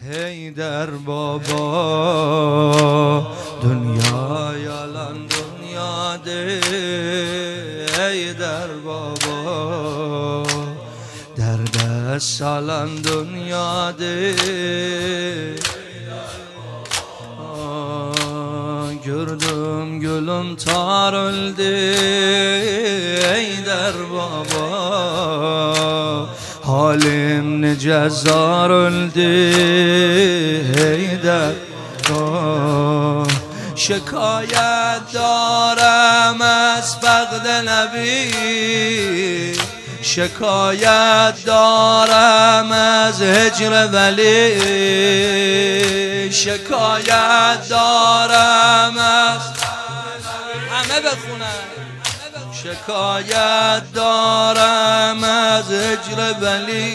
حیدر بابا دنیا یالان دنیا ده حیدر بابا در دست سالان دنیا ده gördüm gülüm tar öldü Eyder baba halim ne cezar öldü Eyder şikayet darım az faqd nebi şikayet darım az hicr veli شکایت دارم از همه بخونن شکایت دارم از هجر ولی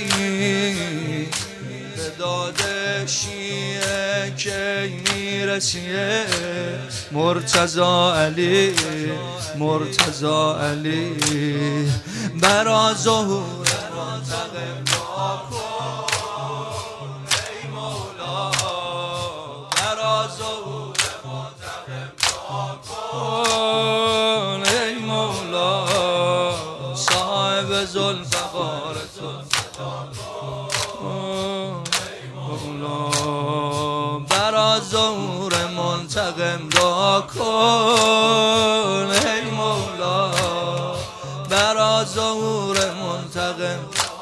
به داد شیعه کی میرسیه مرتضی علی مرتضی علی برا ظهور منتقم دعا کن ای مولا برا ظهور منتقم دعا کن ای مولا صاحب ذوالفقار تو مولا برا ظهور منتقم دعا کن ای مولا برا ظهور منتقم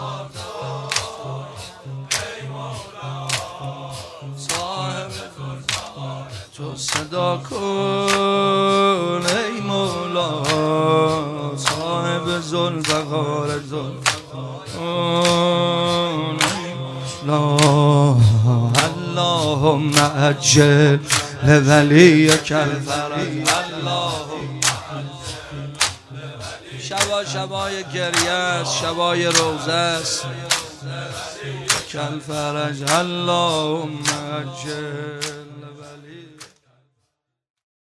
تو صدا کن ای مولا صاحب ذوالفقار اللهم عجل لولیک الفرج اللهم شبا شبای گریه است شبای روزه است کل فرج اللهم عجل